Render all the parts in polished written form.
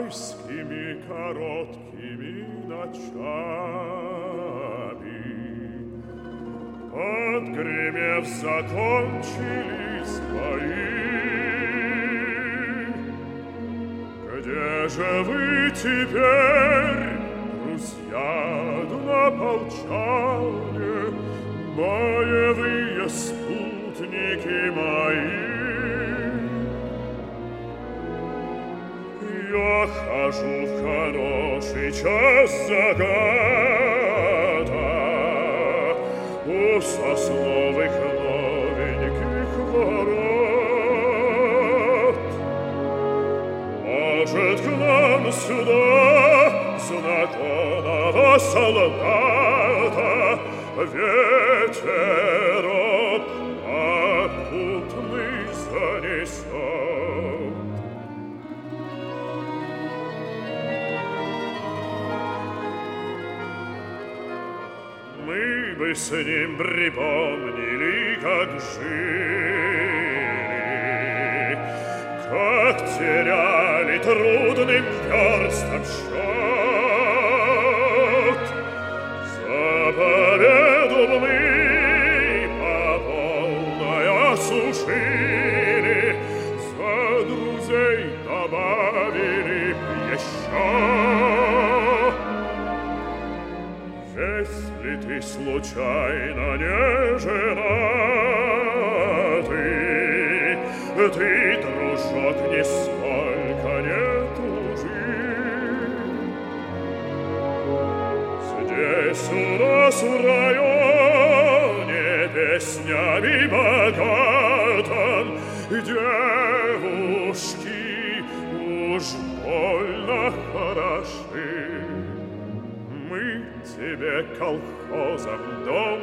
майскими короткими ночами. Отгремев, закончились бои. Где же вы теперь, друзья однополчане, боевые спутники мои? Я хожу в хороший час заката у сосновых новеньких ворот. Может, к нам сюда знакомого солдата ветерок попутный занесет. Мы бы с ним припомнили, как жили, как теряли трудным верстам счет. За победу мы по полной осушили, за друзей добавили еще. Если ты случайно не женатый, ты, дружок, нисколько не тужи. Здесь у нас в районе песнями богатым девушки уж больно хороши. Мы тебе колхозом дом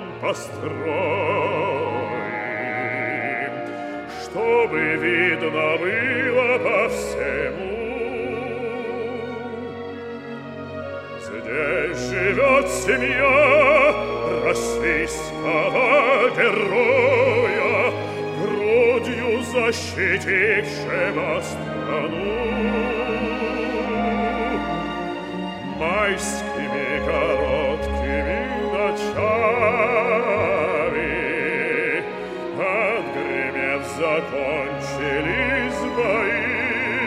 построим, чтобы видно было по всему. Здесь живет семья российского героя, грудью защитившего страну. Майскими короткими ночами, отгремев, закончились бои.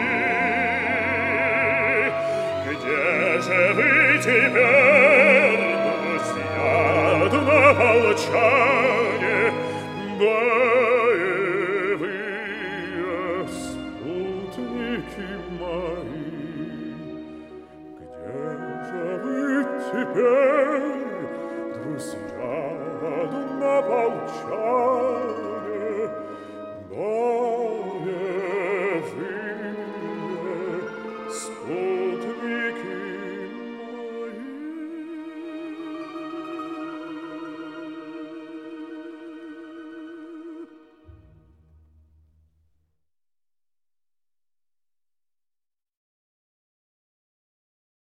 Где же вы теперь, друзья однополчане, боевые спутники мои? Теперь, друзья однополчане,